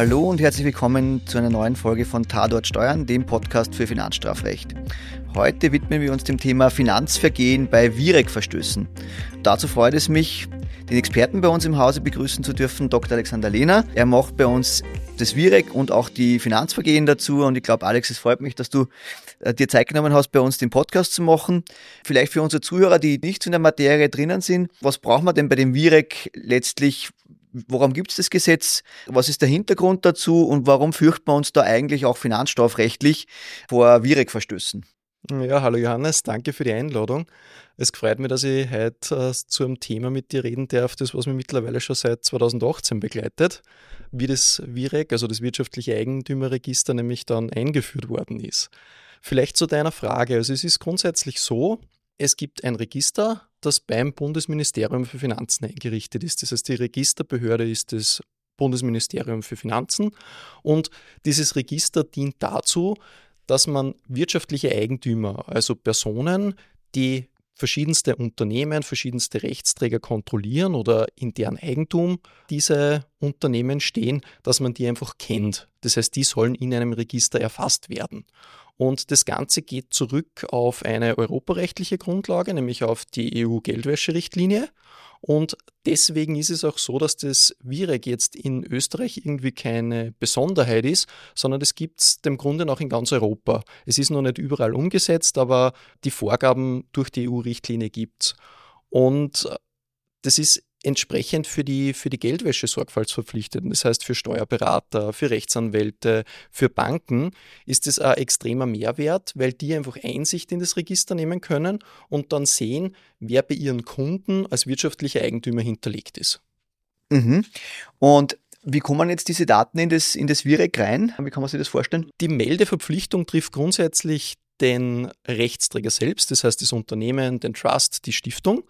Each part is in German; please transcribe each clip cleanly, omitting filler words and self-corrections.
Hallo und herzlich willkommen zu einer neuen Folge von Tatort Steuern, dem Podcast für Finanzstrafrecht. Heute widmen wir uns dem Thema Finanzvergehen bei WIREG-Verstößen. Dazu freut es mich, den Experten bei uns im Hause begrüßen zu dürfen, Dr. Alexander Lehner. Er macht bei uns das WIREG und auch die Finanzvergehen dazu. Und ich glaube, Alex, es freut mich, dass du dir Zeit genommen hast, bei uns den Podcast zu machen. Vielleicht für unsere Zuhörer, die nicht in der Materie drinnen sind, was braucht man denn bei dem WIREG letztlich? Warum gibt es das Gesetz? Was ist der Hintergrund dazu? Und warum fürchten wir uns da eigentlich auch finanzstrafrechtlich vor WIREG-Verstößen? Ja, hallo Johannes, danke für die Einladung. Es freut mich, dass ich heute zu einem Thema mit dir reden darf, das was mich mittlerweile schon seit 2018 begleitet, wie das WIREG, also das Wirtschaftliche Eigentümerregister, nämlich dann eingeführt worden ist. Vielleicht zu deiner Frage. Also es ist grundsätzlich so, es gibt ein Register, das beim Bundesministerium für Finanzen eingerichtet ist. Das heißt, die Registerbehörde ist das Bundesministerium für Finanzen und dieses Register dient dazu, dass man wirtschaftliche Eigentümer, also Personen, die verschiedenste Unternehmen, verschiedenste Rechtsträger kontrollieren oder in deren Eigentum diese Unternehmen stehen, dass man die einfach kennt. Das heißt, die sollen in einem Register erfasst werden. Und das Ganze geht zurück auf eine europarechtliche Grundlage, nämlich auf die EU-Geldwäscherichtlinie. Und deswegen ist es auch so, dass das WIREG jetzt in Österreich irgendwie keine Besonderheit ist, sondern das gibt es dem Grunde auch in ganz Europa. Es ist noch nicht überall umgesetzt, aber die Vorgaben durch die EU-Richtlinie gibt es. Und das ist entsprechend für die Geldwäsche-Sorgfaltsverpflichteten, das heißt für Steuerberater, für Rechtsanwälte, für Banken, ist es ein extremer Mehrwert, weil die einfach Einsicht in das Register nehmen können und dann sehen, wer bei ihren Kunden als wirtschaftlicher Eigentümer hinterlegt ist. Mhm. Und wie kommen jetzt diese Daten in das WIREG rein? Wie kann man sich das vorstellen? Die Meldeverpflichtung trifft grundsätzlich den Rechtsträger selbst, das heißt das Unternehmen, den Trust, die Stiftung,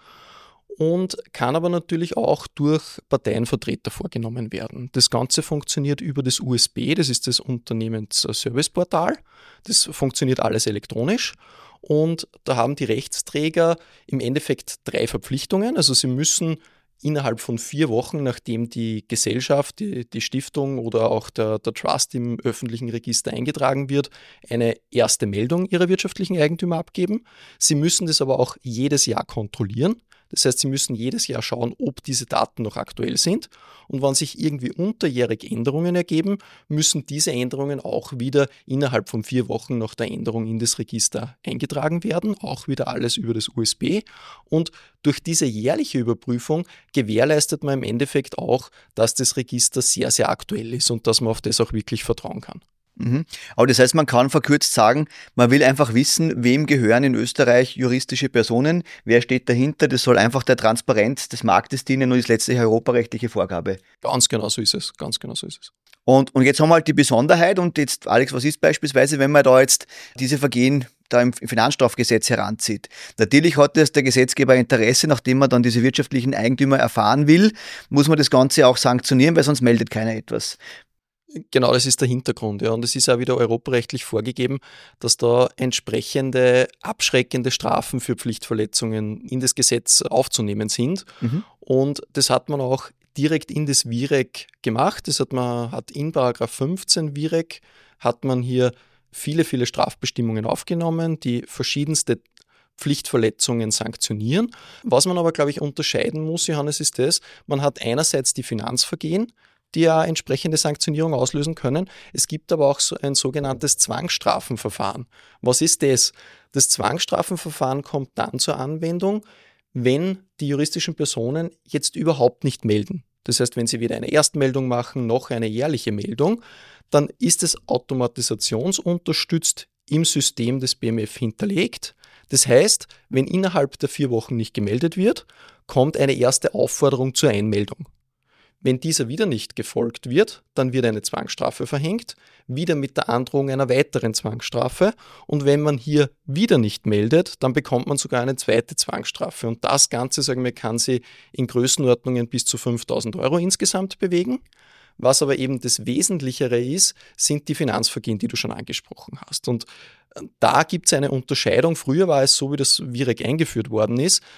und kann aber natürlich auch durch Parteienvertreter vorgenommen werden. Das Ganze funktioniert über das USB, das ist das Unternehmensserviceportal. Das funktioniert alles elektronisch und da haben die Rechtsträger im Endeffekt 3 Verpflichtungen. Also sie müssen innerhalb von 4 Wochen, nachdem die Gesellschaft, die Stiftung oder auch der Trust im öffentlichen Register eingetragen wird, eine erste Meldung ihrer wirtschaftlichen Eigentümer abgeben. Sie müssen das aber auch jedes Jahr kontrollieren. Das heißt, Sie müssen jedes Jahr schauen, ob diese Daten noch aktuell sind. Und wenn sich irgendwie unterjährig Änderungen ergeben, müssen diese Änderungen auch wieder innerhalb von 4 Wochen nach der Änderung in das Register eingetragen werden. Auch wieder alles über das USB. Und durch diese jährliche Überprüfung gewährleistet man im Endeffekt auch, dass das Register sehr, sehr aktuell ist und dass man auf das auch wirklich vertrauen kann. Aber das heißt, man kann verkürzt sagen, man will einfach wissen, wem gehören in Österreich juristische Personen, wer steht dahinter, das soll einfach der Transparenz des Marktes dienen und ist letztlich eine europarechtliche Vorgabe. Ganz genau so ist es, ganz genau so ist es. Und jetzt haben wir halt die Besonderheit und jetzt, Alex, was ist beispielsweise, wenn man da jetzt diese Vergehen da im Finanzstrafgesetz heranzieht? Natürlich hat das der Gesetzgeber Interesse, nachdem man dann diese wirtschaftlichen Eigentümer erfahren will, muss man das Ganze auch sanktionieren, weil sonst meldet keiner etwas. Genau, das ist der Hintergrund. Ja. Und es ist auch wieder europarechtlich vorgegeben, dass da entsprechende abschreckende Strafen für Pflichtverletzungen in das Gesetz aufzunehmen sind. Und das hat man auch direkt in das WIREG gemacht. Das hat in Paragraph 15 WIREG hat man hier viele, viele Strafbestimmungen aufgenommen, die verschiedenste Pflichtverletzungen sanktionieren. Was man aber, glaube ich, unterscheiden muss, Johannes, ist das, man hat einerseits die Finanzvergehen, die ja entsprechende Sanktionierung auslösen können. Es gibt aber auch so ein sogenanntes Zwangsstrafenverfahren. Was ist das? Das Zwangsstrafenverfahren kommt dann zur Anwendung, wenn die juristischen Personen jetzt überhaupt nicht melden. Das heißt, wenn sie weder eine Erstmeldung machen, noch eine jährliche Meldung, dann ist es automatisationsunterstützt im System des BMF hinterlegt. Das heißt, wenn innerhalb der 4 Wochen nicht gemeldet wird, kommt eine erste Aufforderung zur Einmeldung. Wenn dieser wieder nicht gefolgt wird, dann wird eine Zwangsstrafe verhängt, wieder mit der Androhung einer weiteren Zwangsstrafe. Und wenn man hier wieder nicht meldet, dann bekommt man sogar eine zweite Zwangsstrafe. Und das Ganze, sagen wir, kann sich in Größenordnungen bis zu 5.000 € insgesamt bewegen. Was aber eben das Wesentlichere ist, sind die Finanzvergehen, die du schon angesprochen hast. Und da gibt es eine Unterscheidung. Früher war es so, wie das WIREG eingeführt worden ist,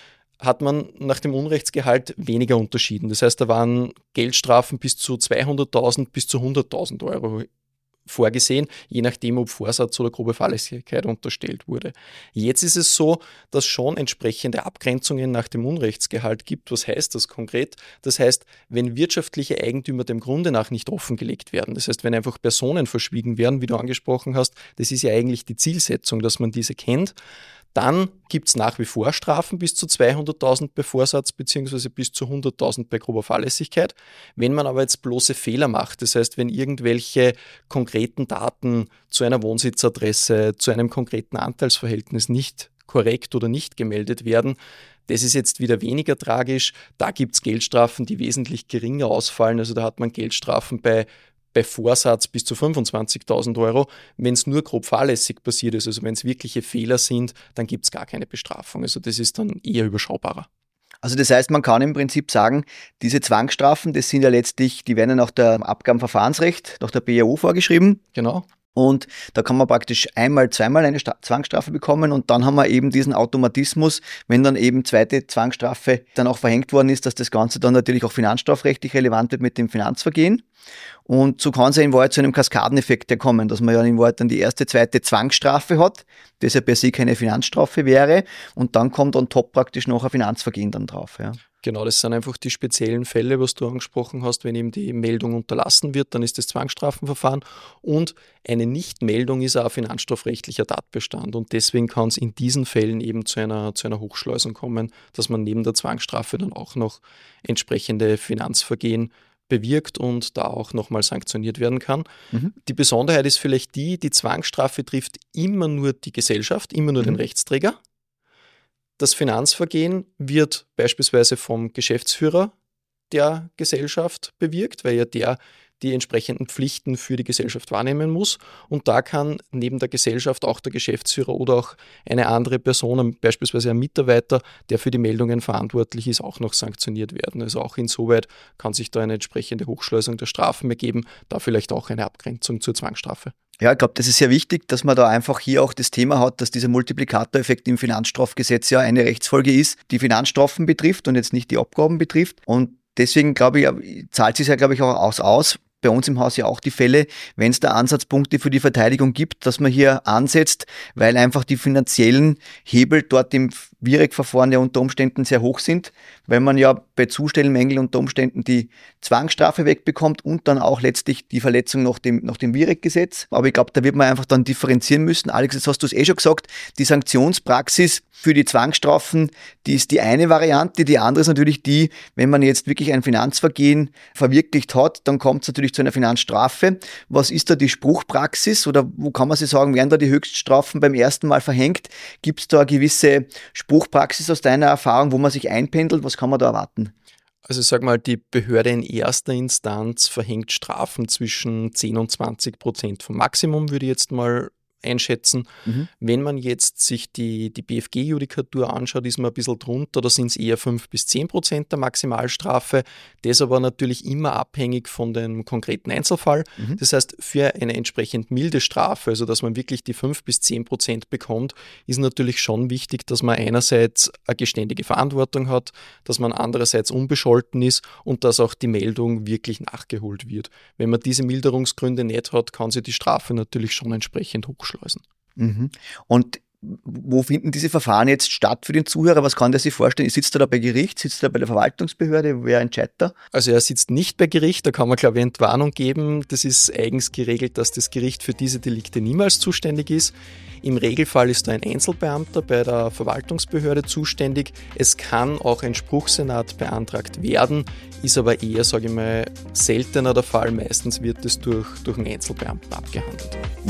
hat man nach dem Unrechtsgehalt weniger unterschieden. Das heißt, da waren Geldstrafen bis zu 200.000 bis zu 100.000 Euro vorgesehen, je nachdem, ob Vorsatz oder grobe Fahrlässigkeit unterstellt wurde. Jetzt ist es so, dass schon entsprechende Abgrenzungen nach dem Unrechtsgehalt gibt. Was heißt das konkret? Das heißt, wenn wirtschaftliche Eigentümer dem Grunde nach nicht offengelegt werden, das heißt, wenn einfach Personen verschwiegen werden, wie du angesprochen hast, das ist ja eigentlich die Zielsetzung, dass man diese kennt, dann gibt es nach wie vor Strafen bis zu 200.000 bei Vorsatz bzw. bis zu 100.000 bei grober Fahrlässigkeit. Wenn man aber jetzt bloße Fehler macht, das heißt, wenn irgendwelche konkreten Daten zu einer Wohnsitzadresse, zu einem konkreten Anteilsverhältnis nicht korrekt oder nicht gemeldet werden, das ist jetzt wieder weniger tragisch. Da gibt es Geldstrafen, die wesentlich geringer ausfallen. Also da hat man Geldstrafen bei Vorsatz bis zu 25.000 Euro. Wenn es nur grob fahrlässig passiert ist, also wenn es wirkliche Fehler sind, dann gibt es gar keine Bestrafung. Also das ist dann eher überschaubarer. Also das heißt, man kann im Prinzip sagen, diese Zwangsstrafen, das sind ja letztlich, die werden ja nach der Abgabenverfahrensrecht, nach der BAO vorgeschrieben. Genau. Und da kann man praktisch zweimal eine Zwangsstrafe bekommen und dann haben wir eben diesen Automatismus, wenn dann eben zweite Zwangsstrafe dann auch verhängt worden ist, dass das Ganze dann natürlich auch finanzstrafrechtlich relevant wird mit dem Finanzvergehen. Und so kann es ja in Wahrheit zu einem Kaskadeneffekt kommen, dass man ja in Wahrheit dann die erste, zweite Zwangsstrafe hat, das ja per se keine Finanzstrafe wäre und dann kommt on top praktisch noch ein Finanzvergehen dann drauf. Ja. Genau, das sind einfach die speziellen Fälle, was du angesprochen hast. Wenn eben die Meldung unterlassen wird, dann ist das Zwangsstrafenverfahren und eine Nichtmeldung ist auch ein finanzstrafrechtlicher Tatbestand und deswegen kann es in diesen Fällen eben zu einer Hochschleusung kommen, dass man neben der Zwangsstrafe dann auch noch entsprechende Finanzvergehen bewirkt und da auch nochmal sanktioniert werden kann. Die Besonderheit ist vielleicht die Zwangsstrafe trifft immer nur die Gesellschaft, immer nur den Rechtsträger. Das Finanzvergehen wird beispielsweise vom Geschäftsführer der Gesellschaft bewirkt, weil ja der die entsprechenden Pflichten für die Gesellschaft wahrnehmen muss. Und da kann neben der Gesellschaft auch der Geschäftsführer oder auch eine andere Person, beispielsweise ein Mitarbeiter, der für die Meldungen verantwortlich ist, auch noch sanktioniert werden. Also auch insoweit kann sich da eine entsprechende Hochschleusung der Strafen ergeben, da vielleicht auch eine Abgrenzung zur Zwangsstrafe. Ja, ich glaube, das ist sehr wichtig, dass man da einfach hier auch das Thema hat, dass dieser Multiplikatoreffekt im Finanzstrafgesetz ja eine Rechtsfolge ist, die Finanzstrafen betrifft und jetzt nicht die Abgaben betrifft. Und deswegen, glaube ich, zahlt es sich ja, glaube ich, auch aus. Bei uns im Haus ja auch die Fälle, wenn es da Ansatzpunkte für die Verteidigung gibt, dass man hier ansetzt, weil einfach die finanziellen Hebel dort im VIREG-Verfahren ja unter Umständen sehr hoch sind, weil man ja bei Zustellmängeln unter Umständen die Zwangsstrafe wegbekommt und dann auch letztlich die Verletzung nach dem VIREG-Gesetz. Aber ich glaube, da wird man einfach dann differenzieren müssen. Alex, jetzt hast du es schon gesagt, die Sanktionspraxis für die Zwangsstrafen, die ist die eine Variante. Die andere ist natürlich die, wenn man jetzt wirklich ein Finanzvergehen verwirklicht hat, dann kommt es natürlich zu einer Finanzstrafe. Was ist da die Spruchpraxis oder wo kann man sich sagen, werden da die Höchststrafen beim ersten Mal verhängt? Gibt es da eine gewisse Spruchpraxis aus deiner Erfahrung, wo man sich einpendelt? Was kann man da erwarten? Also ich sage mal, die Behörde in erster Instanz verhängt Strafen zwischen 10 und 20% vom Maximum, würde ich jetzt mal einschätzen. Wenn man jetzt sich die BFG-Judikatur anschaut, ist man ein bisschen drunter, da sind es eher 5 bis 10% der Maximalstrafe. Das aber natürlich immer abhängig von dem konkreten Einzelfall. Das heißt, für eine entsprechend milde Strafe, also dass man wirklich die 5 bis 10% bekommt, ist natürlich schon wichtig, dass man einerseits eine geständige Verantwortung hat, dass man andererseits unbescholten ist und dass auch die Meldung wirklich nachgeholt wird. Wenn man diese Milderungsgründe nicht hat, kann sich die Strafe natürlich schon entsprechend hochschlagen. Und wo finden diese Verfahren jetzt statt für den Zuhörer? Was kann der sich vorstellen? Sitzt er da bei Gericht? Sitzt er da bei der Verwaltungsbehörde? Wer entscheidet da? Also er sitzt nicht bei Gericht, da kann man, glaube ich, Entwarnung geben. Das ist eigens geregelt, dass das Gericht für diese Delikte niemals zuständig ist. Im Regelfall ist da ein Einzelbeamter bei der Verwaltungsbehörde zuständig. Es kann auch ein Spruchsenat beantragt werden, ist aber eher, sage ich mal, seltener der Fall. Meistens wird es durch einen Einzelbeamten abgehandelt.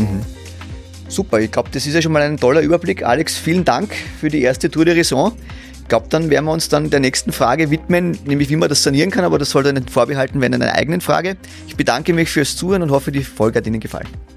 Super, ich glaube, das ist ja schon mal ein toller Überblick. Alex, vielen Dank für die erste Tour de Raison. Ich glaube, dann werden wir uns dann der nächsten Frage widmen, nämlich wie man das sanieren kann, aber das soll dann nicht vorbehalten werden in einer eigenen Frage. Ich bedanke mich fürs Zuhören und hoffe, die Folge hat Ihnen gefallen.